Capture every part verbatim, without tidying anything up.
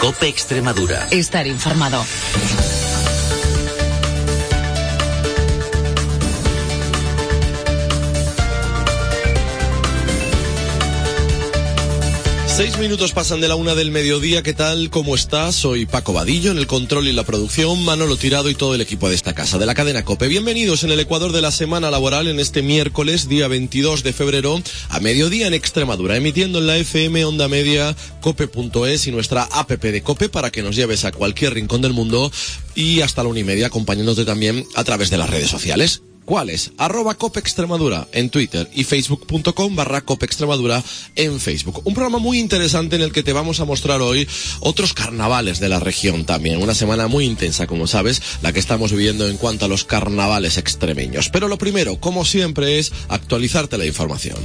COPE Extremadura. Estar informado. Seis minutos pasan de la una del mediodía. ¿Qué tal? ¿Cómo estás? Soy Paco Vadillo, en el control y la producción, Manolo Tirado y todo el equipo de esta casa, de la cadena COPE. Bienvenidos en el Ecuador de la semana laboral en este miércoles, día veintidós de febrero, a mediodía en Extremadura, emitiendo en la F M Onda Media, cope punto es y nuestra app de COPE para que nos lleves a cualquier rincón del mundo y hasta la una y media acompañándote también a través de las redes sociales. ¿Cuáles? Arroba Cope Extremadura en Twitter y facebook.com barra Cope Extremadura en Facebook. Un programa muy interesante en el que te vamos a mostrar hoy otros carnavales de la región también. Una semana muy intensa, como sabes, la que estamos viviendo en cuanto a los carnavales extremeños. Pero lo primero, como siempre, es actualizarte la información.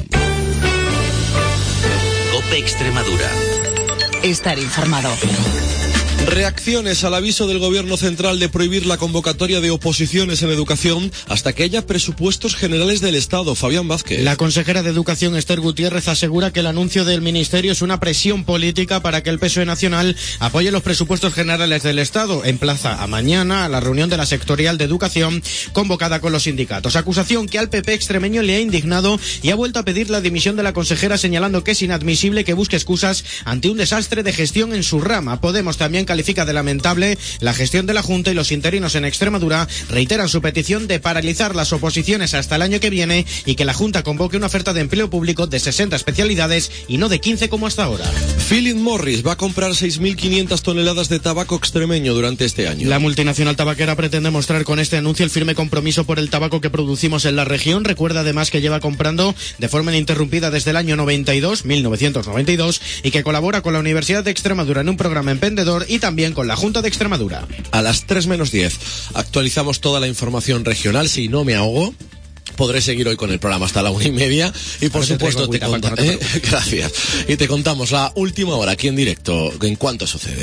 Cope Extremadura. Estar informado. Reacciones al aviso del Gobierno Central de prohibir la convocatoria de oposiciones en educación hasta que haya presupuestos generales del Estado. Fabián Vázquez. La consejera de Educación, Esther Gutiérrez, asegura que el anuncio del Ministerio es una presión política para que el P S O E nacional apoye los presupuestos generales del Estado. Emplaza a mañana a la reunión de la sectorial de Educación convocada con los sindicatos. Acusación que al P P extremeño le ha indignado y ha vuelto a pedir la dimisión de la consejera, señalando que es inadmisible que busque excusas ante un desastre de gestión en su rama. Podemos también califica de lamentable la gestión de la Junta y los interinos en Extremadura reiteran su petición de paralizar las oposiciones hasta el año que viene y que la Junta convoque una oferta de empleo público de sesenta especialidades y no de quince como hasta ahora. Philip Morris va a comprar seis mil quinientas toneladas de tabaco extremeño durante este año. La multinacional tabaquera pretende mostrar con este anuncio el firme compromiso por el tabaco que producimos en la región. Recuerda además que lleva comprando de forma ininterrumpida desde el año noventa y dos, mil novecientos noventa y dos, y que colabora con la Universidad de Extremadura en un programa emprendedor y también con la Junta de Extremadura. A las tres menos diez actualizamos toda la información regional. Si no me ahogo, podré seguir hoy con el programa hasta la una y media y por supuesto te contamos. ¿eh? Gracias. Y te contamos la última hora aquí en directo en cuanto sucede.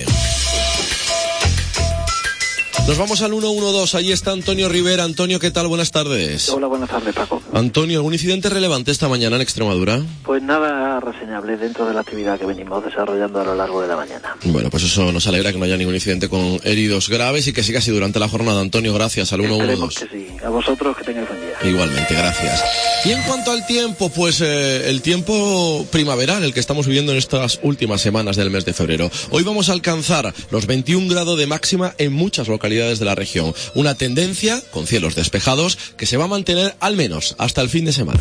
Nos vamos al ciento doce, allí está Antonio Rivera. Antonio, ¿qué tal? Buenas tardes. Hola, buenas tardes, Paco. Antonio, ¿algún incidente relevante esta mañana en Extremadura? Pues nada reseñable dentro de la actividad que venimos desarrollando a lo largo de la mañana. Bueno, pues eso nos alegra que no haya ningún incidente con heridos graves y que siga así durante la jornada. Antonio, gracias al ciento doce. Esperemos que sí. A vosotros, que tengáis buen día. Igualmente, gracias. Y en cuanto al tiempo, pues eh, el tiempo primaveral, el que estamos viviendo en estas últimas semanas del mes de febrero. Hoy vamos a alcanzar los veintiún grados de máxima en muchas localidades de la región. Una tendencia, con cielos despejados, que se va a mantener al menos hasta el fin de semana.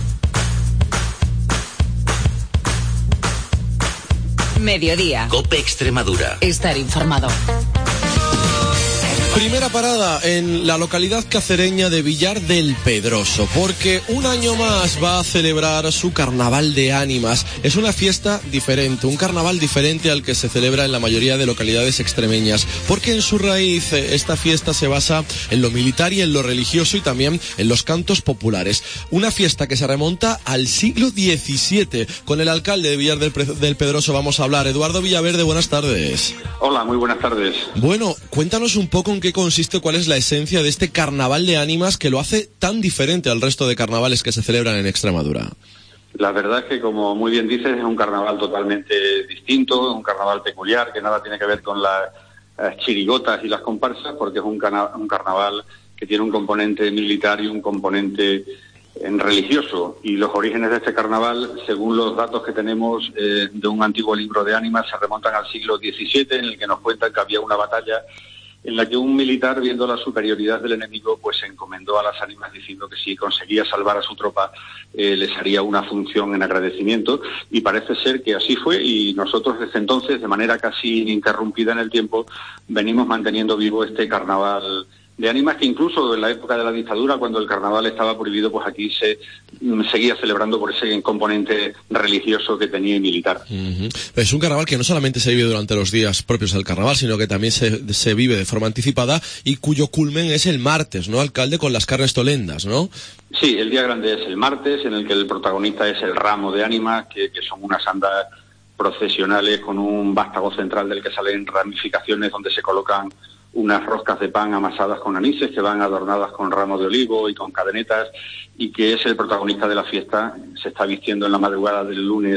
Mediodía. COPE Extremadura. Estar informado. Primera parada en la localidad cacereña de Villar del Pedroso, porque un año más va a celebrar su Carnaval de Ánimas. Es una fiesta diferente, un carnaval diferente al que se celebra en la mayoría de localidades extremeñas, porque en su raíz esta fiesta se basa en lo militar y en lo religioso y también en los cantos populares. Una fiesta que se remonta al siglo diecisiete. Con el alcalde de Villar del, del Pedroso vamos a hablar. Eduardo Villaverde, buenas tardes. Hola, muy buenas tardes. Bueno, cuéntanos un poco en qué consiste, cuál es la esencia de este Carnaval de Ánimas que lo hace tan diferente al resto de carnavales que se celebran en Extremadura. La verdad es que, como muy bien dices, es un carnaval totalmente distinto, un carnaval peculiar, que nada tiene que ver con las eh, chirigotas y las comparsas, porque es un, cana- un carnaval que tiene un componente militar y un componente eh, religioso. Y los orígenes de este carnaval, según los datos que tenemos eh, de un antiguo libro de Ánimas, se remontan al siglo diecisiete, en el que nos cuentan que había una batalla en la que un militar, viendo la superioridad del enemigo, pues se encomendó a las ánimas diciendo que si conseguía salvar a su tropa, eh, les haría una función en agradecimiento, y parece ser que así fue, y nosotros desde entonces, de manera casi ininterrumpida en el tiempo, venimos manteniendo vivo este carnaval de ánimas, que incluso en la época de la dictadura, cuando el carnaval estaba prohibido, pues aquí se mm, seguía celebrando por ese componente religioso que tenía y militar. Uh-huh. Es un carnaval que no solamente se vive durante los días propios del carnaval, sino que también se, se vive de forma anticipada y cuyo culmen es el martes, ¿no, alcalde? Con las carnes tolendas, ¿no? Sí, el día grande es el martes, en el que el protagonista es el ramo de ánimas, que, que son unas andas procesionales con un vástago central del que salen ramificaciones donde se colocan unas roscas de pan amasadas con anises que van adornadas con ramos de olivo y con cadenetas, y que es el protagonista de la fiesta. Se está vistiendo en la madrugada del lunes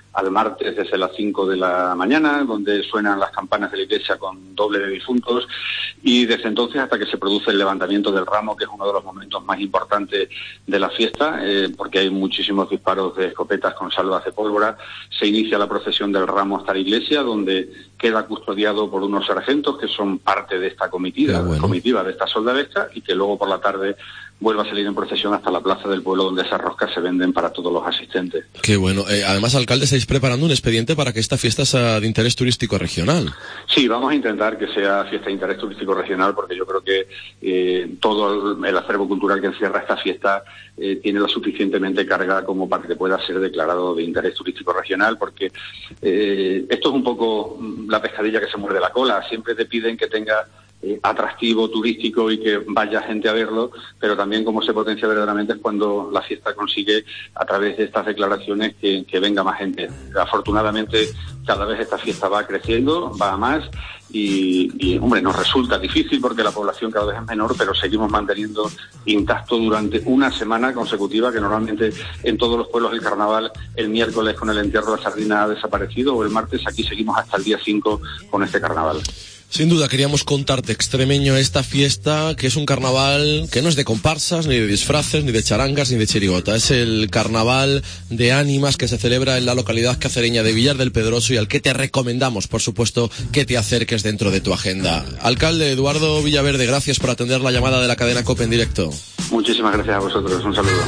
al martes desde las cinco de la mañana, donde suenan las campanas de la iglesia con doble de difuntos, y desde entonces hasta que se produce el levantamiento del ramo, que es uno de los momentos más importantes de la fiesta, eh, porque hay muchísimos disparos de escopetas con salvas de pólvora. Se inicia la procesión del ramo hasta la iglesia, donde queda custodiado por unos sargentos que son parte de esta comitiva, bueno. comitiva de esta soldadesca, y que luego por la tarde vuelve a salir en procesión hasta la plaza del pueblo, donde esas roscas se venden para todos los asistentes. Qué bueno. Eh, además, alcalde, estáis preparando un expediente para que esta fiesta sea de interés turístico regional. Sí, vamos a intentar que sea fiesta de interés turístico regional, porque yo creo que eh, todo el acervo cultural que encierra esta fiesta eh, tiene lo suficientemente carga como para que pueda ser declarado de interés turístico regional, porque eh, esto es un poco la pescadilla que se muerde la cola. Siempre te piden que tenga Eh, atractivo turístico y que vaya gente a verlo, pero también cómo se potencia verdaderamente es cuando la fiesta consigue, a través de estas declaraciones, que, que venga más gente. Afortunadamente, cada vez esta fiesta va creciendo, va a más, y, y hombre, nos resulta difícil porque la población cada vez es menor, pero seguimos manteniendo intacto durante una semana consecutiva, que normalmente en todos los pueblos del carnaval el miércoles con el entierro de la sardina ha desaparecido, o el martes. Aquí seguimos hasta el día cinco con este carnaval. Sin duda queríamos contarte, extremeño, esta fiesta, que es un carnaval que no es de comparsas, ni de disfraces, ni de charangas, ni de chirigota. Es el carnaval de ánimas que se celebra en la localidad cacereña de Villar del Pedroso, y al que te recomendamos, por supuesto, que te acerques dentro de tu agenda. Alcalde Eduardo Villaverde, gracias por atender la llamada de la cadena COPE en directo. Muchísimas gracias a vosotros, un saludo.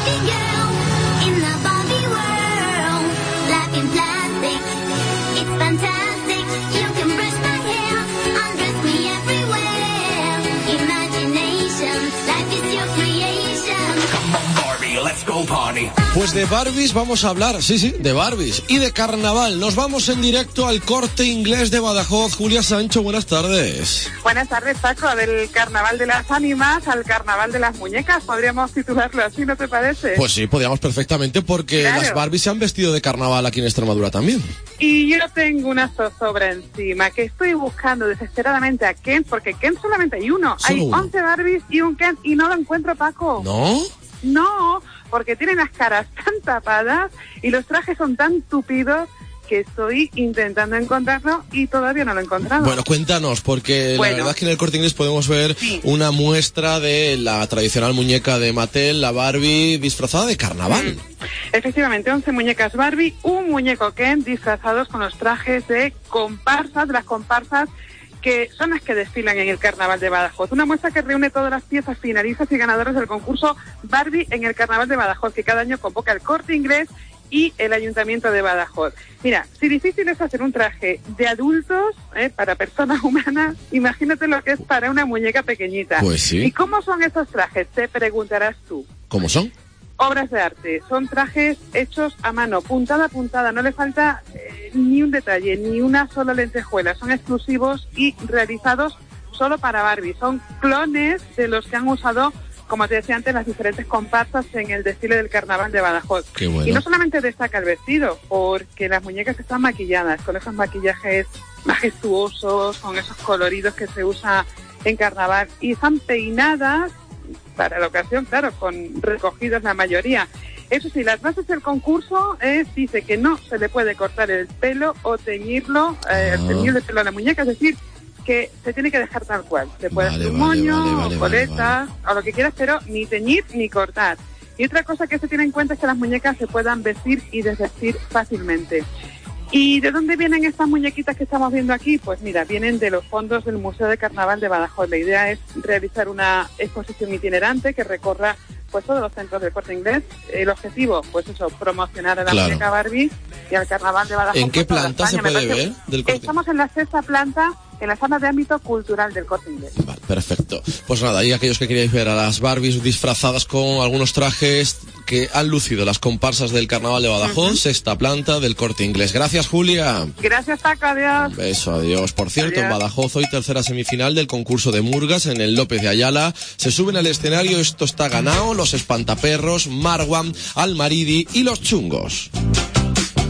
Pues de Barbies vamos a hablar, sí, sí, de Barbies y de carnaval. Nos vamos en directo al Corte Inglés de Badajoz. Julia Sancho, buenas tardes. Buenas tardes, Paco. Del carnaval de las ánimas al carnaval de las muñecas, podríamos titularlo así, ¿no te parece? Pues sí, podríamos perfectamente, porque claro, las Barbies se han vestido de carnaval aquí en Extremadura también. Y yo tengo una zozobra encima, que estoy buscando desesperadamente a Ken, porque Ken solamente hay uno. ¿Solo hay uno? once Barbies y un Ken, y no lo encuentro, Paco. ¿No? No, porque tienen las caras tan tapadas y los trajes son tan tupidos que estoy intentando encontrarlo y todavía no lo he encontrado. Bueno, cuéntanos, porque bueno, la verdad es que en el Corte Inglés podemos ver sí. una muestra de la tradicional muñeca de Mattel, la Barbie, disfrazada de carnaval. Mm. Efectivamente, once muñecas Barbie, un muñeco Ken, disfrazados con los trajes de comparsas, de las comparsas que son las que desfilan en el Carnaval de Badajoz. Una muestra que reúne todas las piezas finalistas y ganadores del concurso Barbie en el Carnaval de Badajoz, que cada año convoca el Corte Inglés y el Ayuntamiento de Badajoz. Mira, si difícil es hacer un traje de adultos, ¿eh? para personas humanas, imagínate lo que es para una muñeca pequeñita. Pues sí. ¿Y cómo son esos trajes? Te preguntarás tú. ¿Cómo son? Obras de arte, son trajes hechos a mano, puntada a puntada, no le falta eh, ni un detalle, ni una sola lentejuela, son exclusivos y realizados solo para Barbie, son clones de los que han usado, como te decía antes, las diferentes comparsas en el desfile del Carnaval de Badajoz. Qué bueno. Y no solamente destaca el vestido, porque las muñecas están maquilladas, con esos maquillajes majestuosos, con esos coloridos que se usa en Carnaval, y están peinadas para la ocasión, claro, con recogidos la mayoría. Eso sí, las bases del concurso eh, dice que no se le puede cortar el pelo o teñirlo, eh, ah. teñir el pelo a la muñeca, es decir, que se tiene que dejar tal cual. Se puede vale, hacer un vale, moño, vale, vale, coleta, vale, vale. o lo que quieras, pero ni teñir ni cortar. Y otra cosa que se tiene en cuenta es que las muñecas se puedan vestir y desvestir fácilmente. ¿Y de dónde vienen estas muñequitas que estamos viendo aquí? Pues mira, vienen de los fondos del Museo de Carnaval de Badajoz. La idea es realizar una exposición itinerante que recorra pues todos los centros del Corte Inglés. El objetivo, pues eso, promocionar a la claro. muñeca Barbie y al Carnaval de Badajoz. ¿En qué planta se puede ver del Corte? Estamos en la sexta planta, en la sala de ámbito cultural del Corte Inglés. Vale, perfecto. Pues nada, y aquellos que queráis ver a las Barbies disfrazadas con algunos trajes que han lucido las comparsas del Carnaval de Badajoz, uh-huh. sexta planta del Corte Inglés. Gracias, Julia. Gracias, Paco, adiós. Un beso, adiós. Por cierto, adiós. En Badajoz hoy tercera semifinal del concurso de Murgas en el López de Ayala. Se suben al escenario, esto está ganado, los Espantaperros, Marwan, Almaridi y los Chungos.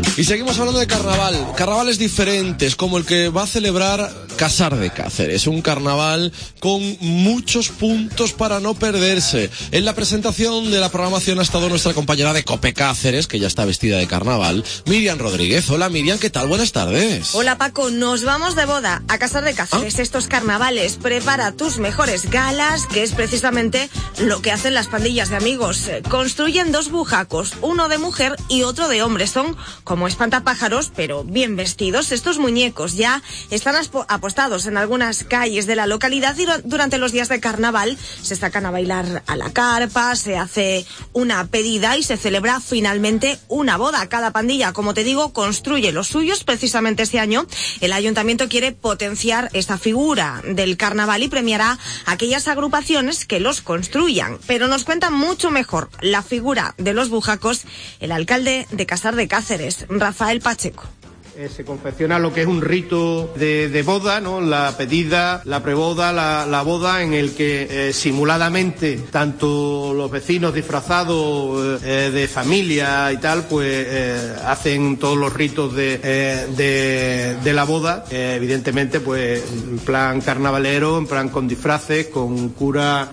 Y seguimos hablando de carnaval, carnavales diferentes, como el que va a celebrar Casar de Cáceres, un carnaval con muchos puntos para no perderse. En la presentación de la programación ha estado nuestra compañera de COPE Cáceres, que ya está vestida de carnaval, Miriam Rodríguez. Hola Miriam, ¿qué tal? Buenas tardes. Hola Paco, nos vamos de boda a Casar de Cáceres. ¿Ah? Estos carnavales, prepara tus mejores galas, que es precisamente lo que hacen las pandillas de amigos. Construyen dos bujacos, uno de mujer y otro de hombre. Son como espantapájaros, pero bien vestidos. Estos muñecos ya están apostados en algunas calles de la localidad y durante los días de carnaval se sacan a bailar a la carpa, se hace una pedida y se celebra finalmente una boda. Cada pandilla, como te digo, construye los suyos. Precisamente este año el ayuntamiento quiere potenciar esta figura del carnaval y premiará a aquellas agrupaciones que los construyan. Pero nos cuenta mucho mejor la figura de los bujacos el alcalde de Casar de Cáceres, Rafael Pacheco. Eh, se confecciona lo que es un rito de, de boda, ¿no? La pedida, la preboda, la, la boda, en el que eh, simuladamente tanto los vecinos disfrazados eh, de familia y tal, pues eh, hacen todos los ritos de, eh, de, de la boda, eh, evidentemente pues en plan carnavalero, en plan con disfraces, con cura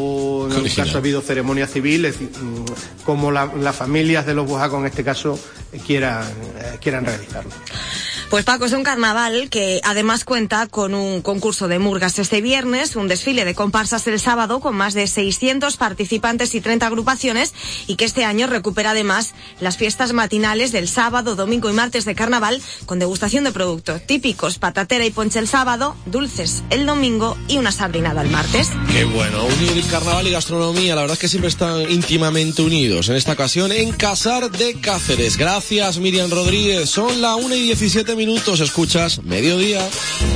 o en el caso ha habido ceremonia civil, es decir, como la, las familias de los bujacos en este caso quieran, eh, quieran realizarlo. Pues Paco, es un carnaval que además cuenta con un concurso de murgas este viernes, un desfile de comparsas el sábado con más de seiscientos participantes y treinta agrupaciones, y que este año recupera además las fiestas matinales del sábado, domingo y martes de carnaval con degustación de productos típicos, patatera y ponche el sábado, dulces el domingo y una sardinada el martes. Qué bueno, unir carnaval y gastronomía, la verdad es que siempre están íntimamente unidos. En esta ocasión en Casar de Cáceres. Gracias Miriam Rodríguez, son la una y diecisiete minutos, escuchas Mediodía.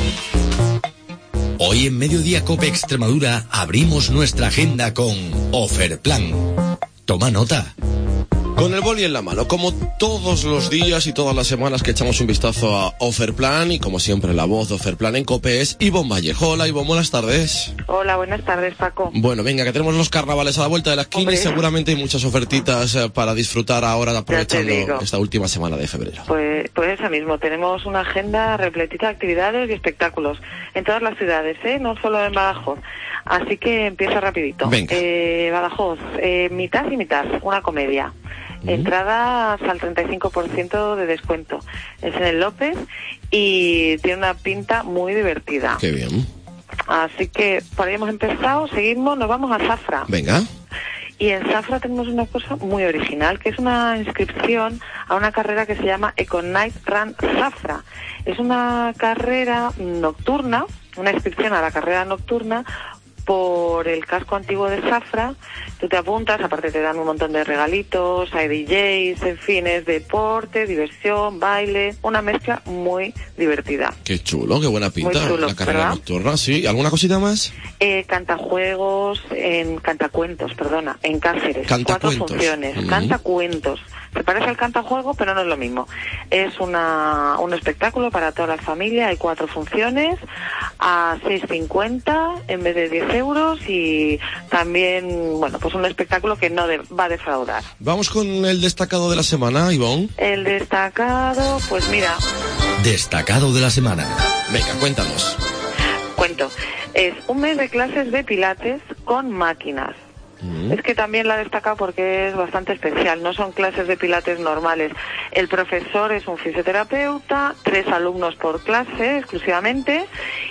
Hoy en Mediodía Cope Extremadura abrimos nuestra agenda con Oferplan. Toma nota. Con el boli en la mano, como todos los días y todas las semanas que echamos un vistazo a Oferplan, y como siempre la voz de Oferplan en COPE es Ivonne Vallejo. Hola Ivonne, buenas tardes. Hola, buenas tardes Paco. Bueno, venga, que tenemos los carnavales a la vuelta de la esquina. Hombre, y seguramente hay muchas ofertitas eh, para disfrutar ahora aprovechando esta última semana de febrero. Pues, pues eso mismo, tenemos una agenda repletita de actividades y espectáculos en todas las ciudades, ¿eh? No solo en Badajoz. Así que empieza rapidito. Venga. Eh, Badajoz, eh, mitad y mitad, una comedia. Entradas al treinta y cinco por ciento de descuento. Es en el López y tiene una pinta muy divertida. Qué bien. Así que por ahí hemos empezado, seguimos, nos vamos a Zafra. Venga. Y en Zafra tenemos una cosa muy original, que es una inscripción a una carrera que se llama Econight Run Zafra. Es una carrera nocturna, una inscripción a la carrera nocturna por el casco antiguo de Zafra. Tú te apuntas, aparte te dan un montón de regalitos, hay D Js, en fin, es deporte, diversión, baile, una mezcla muy divertida. Qué chulo, qué buena pinta. Muy chulo, la carrera ¿verdad? Nocturna, sí. ¿Alguna cosita más? Eh, cantajuegos, en cantacuentos, perdona, en Cáceres. Cantacuentos. Cuatro funciones, Mm. cantacuentos. Se parece al cantajuego, pero no es lo mismo. Es una un espectáculo para toda la familia, hay cuatro funciones a seis cincuenta en vez de diez euros y también, bueno, pues un espectáculo que no de, va a defraudar. Vamos con el destacado de la semana, Ivonne. El destacado, pues mira, Destacado de la semana. Venga, cuéntanos. cuento, es un mes de clases de pilates con máquinas. Mm. Es que también la he destacado porque es bastante especial, no son clases de pilates normales. El profesor es un fisioterapeuta, tres alumnos por clase exclusivamente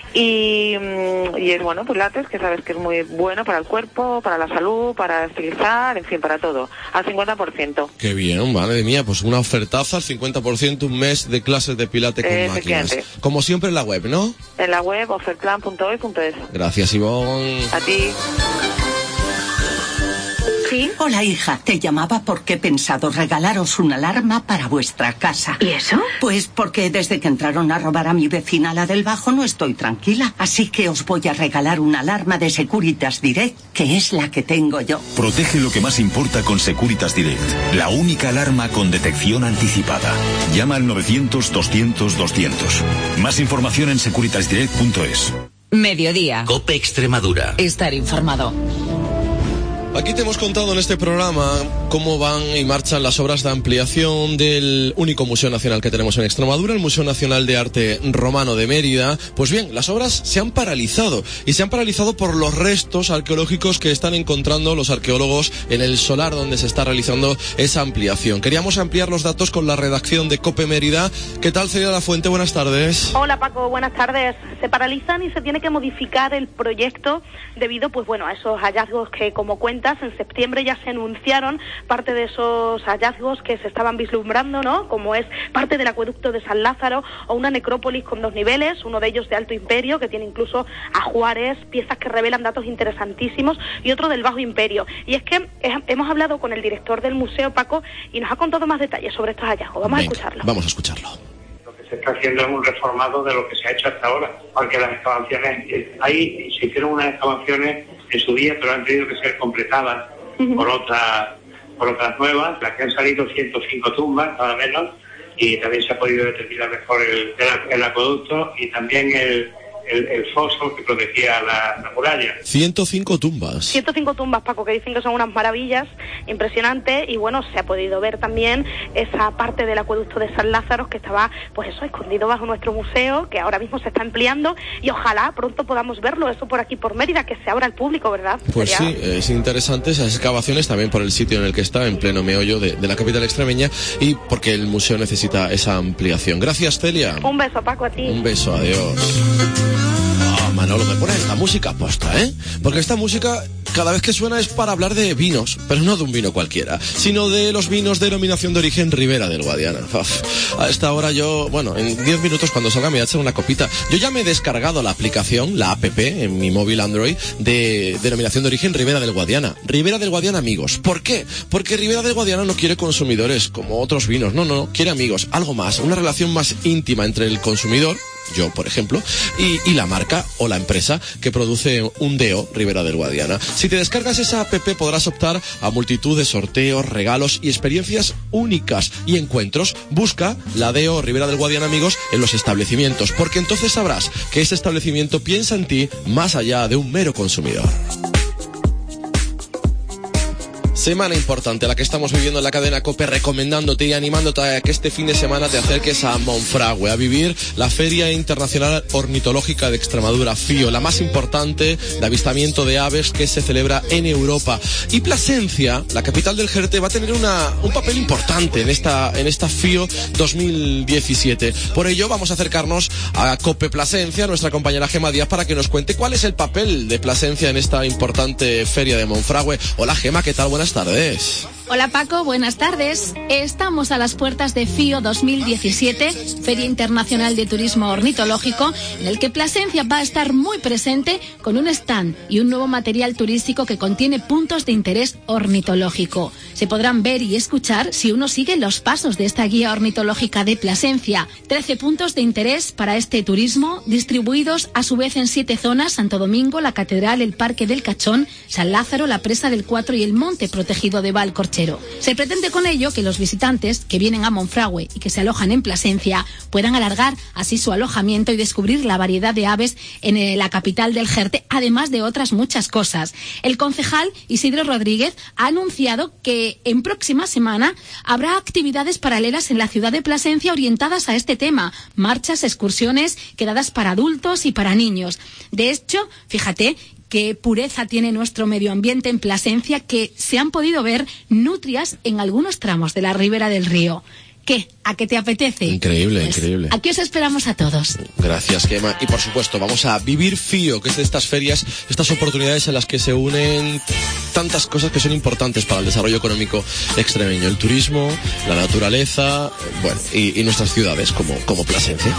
y, y es bueno, pilates, que sabes que es muy bueno para el cuerpo, para la salud, para estilizar, en fin, para todo, al cincuenta por ciento. Qué bien, madre mía, pues una ofertaza al cincuenta por ciento, un mes de clases de pilates con Eh, máquinas. efectivamente. Como siempre en la web, ¿no? En la web oferplan punto hoy punto es. Gracias, Ivonne. A ti. ¿Sí? Hola, hija. Te llamaba porque he pensado regalaros una alarma para vuestra casa. ¿Y eso? Pues porque desde que entraron a robar a mi vecina, la del Bajo, no estoy tranquila. Así que os voy a regalar una alarma de Securitas Direct, que es la que tengo yo. Protege lo que más importa con Securitas Direct. La única alarma con detección anticipada. Llama al novecientos doscientos doscientos. Más información en securitas direct punto es. Mediodía. COPE Extremadura. Estar informado. Aquí te hemos contado en este programa cómo van y marchan las obras de ampliación del único museo nacional que tenemos en Extremadura, el Museo Nacional de Arte Romano de Mérida. Pues bien, las obras se han paralizado y se han paralizado por los restos arqueológicos que están encontrando los arqueólogos en el solar donde se está realizando esa ampliación. Queríamos ampliar los datos con la redacción de COPE Mérida. ¿Qué tal, Celia La Fuente? Buenas tardes. Hola, Paco, buenas tardes. Se paralizan y se tiene que modificar el proyecto debido, pues bueno, a esos hallazgos que, como cuentas, en septiembre ya se anunciaron parte de esos hallazgos que se estaban vislumbrando, ¿no? Como es parte del acueducto de San Lázaro o una necrópolis con dos niveles, uno de ellos de Alto Imperio, que tiene incluso ajuares, piezas que revelan datos interesantísimos, y otro del Bajo Imperio. Y es que eh, hemos hablado con el director del museo, Paco, y nos ha contado más detalles sobre estos hallazgos. Vamos Venga, a escucharlo. Vamos a escucharlo. Se está haciendo un reformado de lo que se ha hecho hasta ahora, porque las excavaciones, ahí se hicieron unas excavaciones en su día, pero han tenido que ser completadas uh-huh. por otras por otras nuevas, las que han salido ciento cinco tumbas, nada menos, y también se ha podido determinar mejor el, el, el acueducto y también el El, el foso que protegía la, la muralla. ciento cinco tumbas. ciento cinco tumbas, Paco, que dicen que son unas maravillas, impresionantes, y bueno, se ha podido ver también esa parte del acueducto de San Lázaro que estaba, pues eso, escondido bajo nuestro museo, que ahora mismo se está ampliando, y ojalá pronto podamos verlo, eso por aquí por Mérida, que se abra al público, ¿verdad? Pues Sería... sí, es interesante esas excavaciones también por el sitio en el que está, en pleno meollo de, de la capital extremeña, y porque el museo necesita esa ampliación. Gracias, Celia. Un beso, Paco, a ti. Un beso, adiós. Manolo, me pone esta música posta, ¿eh? Porque esta música cada vez que suena es para hablar de vinos, pero no de un vino cualquiera, sino de los vinos de denominación de origen Ribera del Guadiana. Uf, a esta hora yo, bueno, en diez minutos cuando salga me voy a echar una copita. Yo ya me he descargado la aplicación, la app, en mi móvil Android, de denominación de origen Ribera del Guadiana. Ribera del Guadiana, amigos. ¿Por qué? Porque Ribera del Guadiana no quiere consumidores como otros vinos, no, no, no, quiere amigos, algo más, una relación más íntima entre el consumidor, yo por ejemplo, y, y la marca o la empresa que produce un D O Ribera del Guadiana. Si te descargas esa app podrás optar a multitud de sorteos, regalos y experiencias únicas y encuentros. Busca la D O Ribera del Guadiana, amigos, en los establecimientos, porque entonces sabrás que ese establecimiento piensa en ti más allá de un mero consumidor. Semana importante la que estamos viviendo en la cadena COPE, recomendándote y animándote a que este fin de semana te acerques a Monfragüe a vivir la Feria Internacional Ornitológica de Extremadura, FIO, la más importante de avistamiento de aves que se celebra en Europa. Y Plasencia, la capital del Jerte, va a tener una, un papel importante en esta, en esta FIO dos mil diecisiete. Por ello vamos a acercarnos a COPE Plasencia, nuestra compañera Gema Díaz, para que nos cuente cuál es el papel de Plasencia en esta importante feria de Monfragüe. Hola Gema, ¿qué tal? Buenas tardes. Hola Paco, buenas tardes. Estamos a las puertas de FIO dos mil diecisiete, Feria Internacional de Turismo Ornitológico, en el que Plasencia va a estar muy presente con un stand y un nuevo material turístico que contiene puntos de interés ornitológico. Se podrán ver y escuchar si uno sigue los pasos de esta guía ornitológica de Plasencia. trece puntos de interés para este turismo, distribuidos a su vez en siete zonas: Santo Domingo, la Catedral, el Parque del Cachón, San Lázaro, la Presa del Cuatro y el Monte Protegido de Valcorchero. Se pretende con ello que los visitantes que vienen a Monfragüe y que se alojan en Plasencia puedan alargar así su alojamiento y descubrir la variedad de aves en la capital del Jerte, además de otras muchas cosas. El concejal Isidro Rodríguez ha anunciado que en próxima semana habrá actividades paralelas en la ciudad de Plasencia orientadas a este tema: marchas, excursiones, quedadas para adultos y para niños. De hecho, fíjate qué pureza tiene nuestro medio ambiente en Plasencia, que se han podido ver nutrias en algunos tramos de la ribera del río. ¿Qué? ¿A qué te apetece? Increíble, pues, increíble. Aquí os esperamos a todos. Gracias, Gema. Y por supuesto, vamos a vivir FIO, que es de estas ferias, estas oportunidades en las que se unen tantas cosas que son importantes para el desarrollo económico extremeño. El turismo, la naturaleza, bueno, y, y nuestras ciudades como, como Plasencia.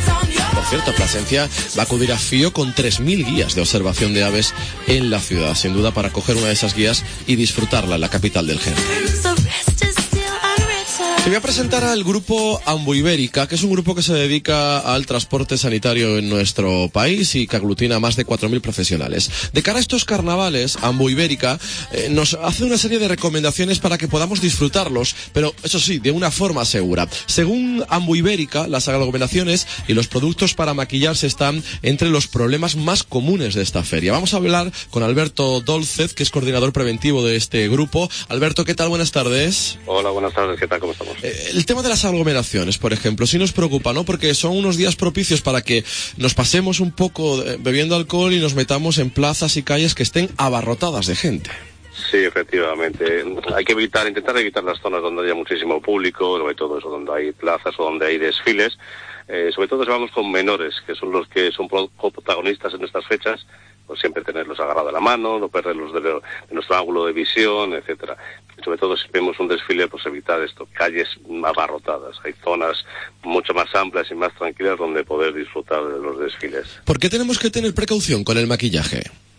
Por cierto, Plasencia va a acudir a FIO con tres mil guías de observación de aves en la ciudad. Sin duda, para coger una de esas guías y disfrutarla en la capital del Jerte. Te voy a presentar al grupo Ambuibérica, que es un grupo que se dedica al transporte sanitario en nuestro país y que aglutina a más de cuatro mil profesionales. De cara a estos carnavales, Ambuibérica eh, nos hace una serie de recomendaciones para que podamos disfrutarlos, pero eso sí, de una forma segura. Según Ambuibérica, las aglomeraciones y los productos para maquillarse están entre los problemas más comunes de esta feria. Vamos a hablar con Alberto Dólcez, que es coordinador preventivo de este grupo. Alberto, ¿qué tal? Buenas tardes. Hola, buenas tardes. ¿Qué tal? ¿Cómo estamos? El tema de las aglomeraciones, por ejemplo, sí nos preocupa, ¿no? Porque son unos días propicios para que nos pasemos un poco bebiendo alcohol y nos metamos en plazas y calles que estén abarrotadas de gente. Sí, efectivamente. Hay que evitar, intentar evitar las zonas donde haya muchísimo público, sobre todo eso, donde hay plazas o donde hay desfiles. Eh, sobre todo si vamos con menores, que son los que son protagonistas en estas fechas, pues siempre tenerlos agarrados de la mano, no perderlos de, de nuestro ángulo de visión, etcétera. Sobre todo si vemos un desfile, pues evitar esto, calles abarrotadas. Hay zonas mucho más amplias y más tranquilas donde poder disfrutar de los desfiles. ¿Por qué tenemos que tener precaución con el maquillaje?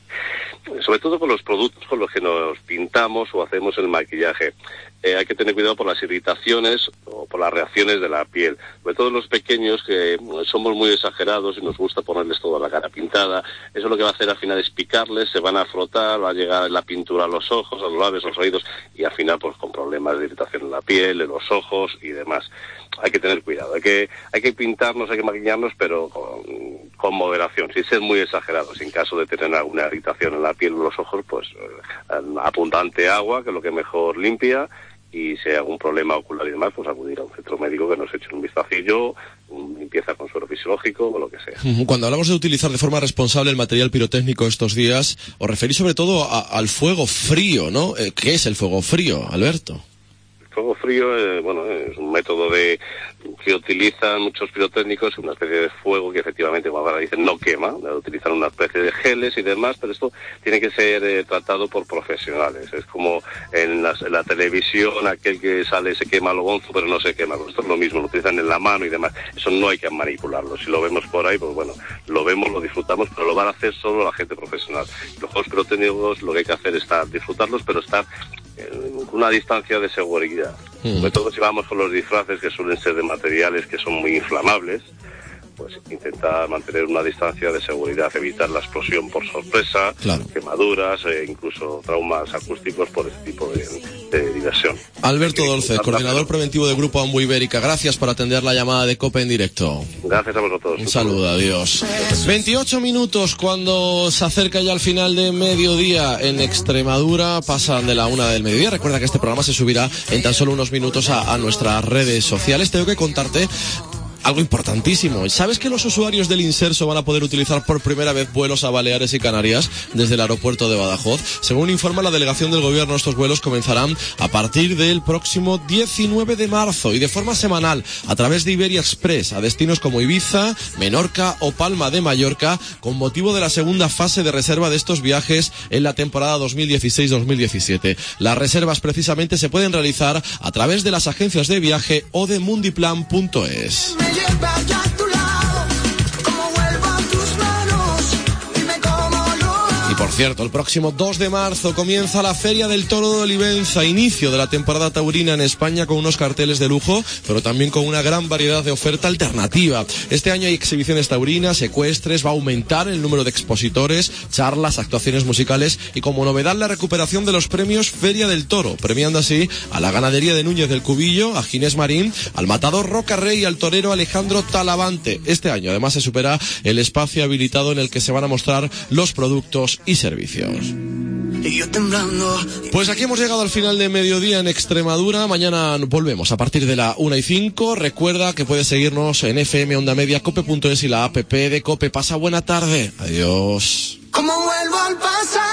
Sobre todo con los productos con los que nos pintamos o hacemos el maquillaje. Eh, hay que tener cuidado por las irritaciones o por las reacciones de la piel. Sobre todo los pequeños, que somos muy exagerados y nos gusta ponerles toda la cara pintada. Eso lo que va a hacer al final es picarles, se van a frotar, va a llegar la pintura a los ojos, a los labios, a los oídos, y al final pues con problemas de irritación en la piel, en los ojos y demás. Hay que tener cuidado, hay que hay que pintarnos, hay que maquillarnos, pero con, con moderación, sin ser muy exagerados. En caso de tener alguna irritación en la piel o los ojos, pues eh, abundante agua, que es lo que mejor limpia, y si hay algún problema ocular y demás, pues acudir a un centro médico que nos eche un vistacillo, limpieza con suero fisiológico o lo que sea. Cuando hablamos de utilizar de forma responsable el material pirotécnico estos días, os referís sobre todo a, al fuego frío, ¿no? ¿Qué es el fuego frío, Alberto? El fuego frío, eh, bueno, es un método de que utilizan muchos pirotécnicos, una especie de fuego que efectivamente, como ahora dicen, no quema, utilizan una especie de geles y demás, pero esto tiene que ser eh, tratado por profesionales. Es como en, las, en la televisión, aquel que sale se quema lo gonzo, pero no se quema. Esto es lo mismo, lo utilizan en la mano y demás. Eso no hay que manipularlo. Si lo vemos por ahí, pues bueno, lo vemos, lo disfrutamos, pero lo van a hacer solo la gente profesional. Los juegos pirotécnicos lo que hay que hacer es estar, disfrutarlos, pero estar en una distancia de seguridad. Mm. Sobre todo si vamos con los disfraces que suelen ser de materiales que son muy inflamables, pues intentar mantener una distancia de seguridad, evitar la explosión por sorpresa, claro, quemaduras e incluso traumas acústicos por este tipo de, de diversión. Alberto Dólcez, coordinador preventivo del Grupo Ambuibérica, gracias por atender la llamada de COPE en directo. Gracias a vosotros. Un saludo, adiós. veintiocho minutos cuando se acerca ya al final de mediodía en Extremadura, pasan de la una del mediodía. Recuerda que este programa se subirá en tan solo unos minutos a, a nuestras redes sociales. Tengo que contarte algo importantísimo. ¿Sabes que los usuarios del Inserso van a poder utilizar por primera vez vuelos a Baleares y Canarias desde el aeropuerto de Badajoz? Según informa la delegación del gobierno, estos vuelos comenzarán a partir del próximo diecinueve de marzo y de forma semanal a través de Iberia Express a destinos como Ibiza, Menorca o Palma de Mallorca, con motivo de la segunda fase de reserva de estos viajes en la temporada dos mil dieciséis dos mil diecisiete. Las reservas precisamente se pueden realizar a través de las agencias de viaje o de mundiplan punto es. Y por cierto, el próximo dos de marzo comienza la Feria del Toro de Olivenza, inicio de la temporada taurina en España, con unos carteles de lujo, pero también con una gran variedad de oferta alternativa. Este año hay exhibiciones taurinas, ecuestres, va a aumentar el número de expositores, charlas, actuaciones musicales y, como novedad, la recuperación de los premios Feria del Toro, premiando así a la ganadería de Núñez del Cubillo, a Ginés Marín, al matador Roca Rey y al torero Alejandro Talavante. Este año además se supera el espacio habilitado en el que se van a mostrar los productos y servicios. Pues aquí hemos llegado al final de mediodía en Extremadura. Mañana volvemos a partir de la una y cinco. Recuerda que puedes seguirnos en F M Onda Media, cope punto es y la app de COPE. Pasa buena tarde. Adiós. Como vuelvo al pasado.